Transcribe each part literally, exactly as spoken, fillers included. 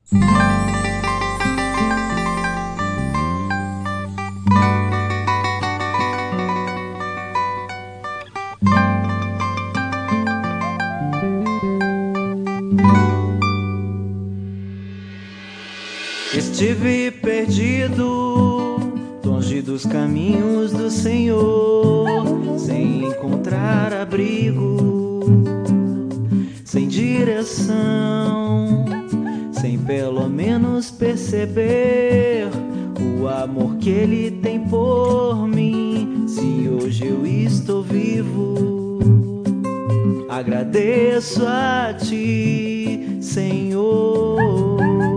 Estive perdido, longe dos caminhos do Senhor, sem encontrar abrigo, sem direção, sem pelo menos perceber o amor que Ele tem por mim. Se hoje eu estou vivo, agradeço a Ti, Senhor.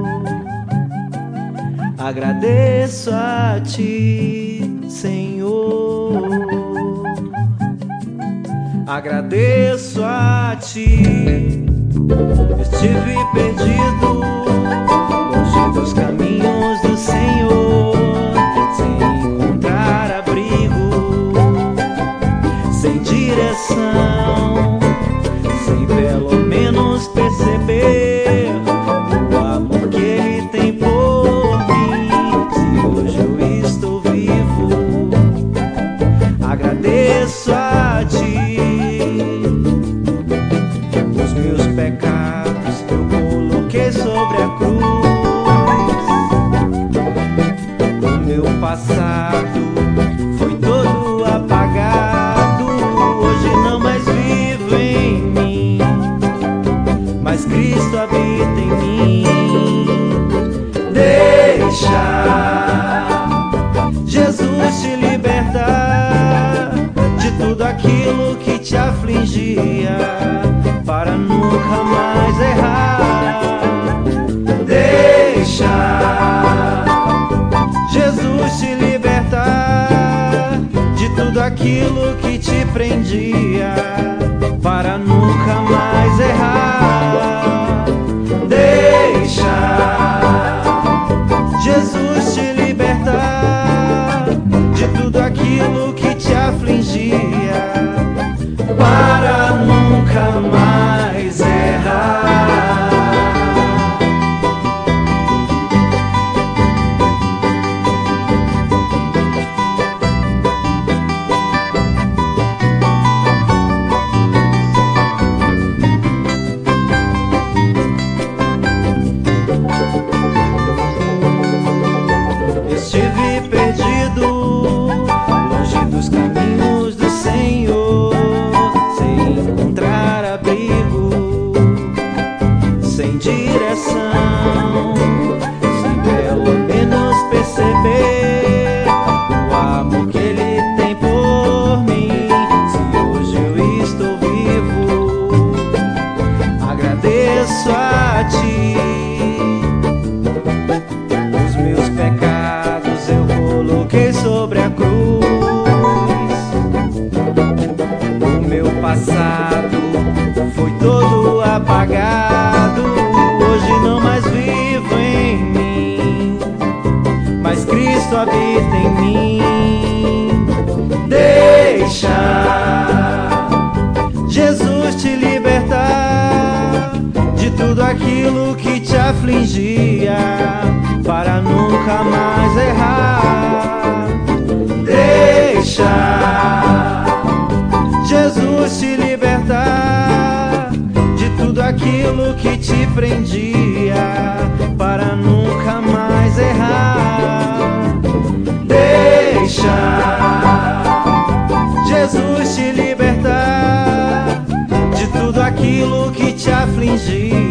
Agradeço a Ti, Senhor. Agradeço a Ti. Estive perdido, longe dos caminhos do Senhor, sem encontrar abrigo, sem direção, sem pelo menos perceber o amor que Ele tem por mim. Se hoje eu estou vivo, agradeço a Ti. Os meus pecados eu coloquei sobre a cruz. O meu passado foi todo apagado. Hoje não mais vivo em mim, mas Cristo habita em mim. Deixa Jesus te libertar de tudo aquilo que te afligia, para nunca mais errar. Deixa Jesus te libertar de tudo aquilo que te prendia, para nunca mais errar. Deixa Jesus te libertar de tudo aquilo que te afligia, para nunca mais errar. Estive perdido, longe dos caminhos do Senhor, sem encontrar abrigo, sem direção, sem pelo menos perceber o amor que Ele tem por mim. Se hoje eu estou vivo, agradeço a Ti. Os meus pecados eu coloquei sobre a cruz. O meu passado foi todo apagado. Hoje não mais vivo em mim, mas Cristo habita em mim. Deixa Jesus te libertar de tudo aquilo que te afligia, para nunca mais errar. Deixa Jesus te libertar de tudo aquilo que te prendia, para nunca mais errar. Deixa Jesus te libertar de tudo aquilo que te afligia,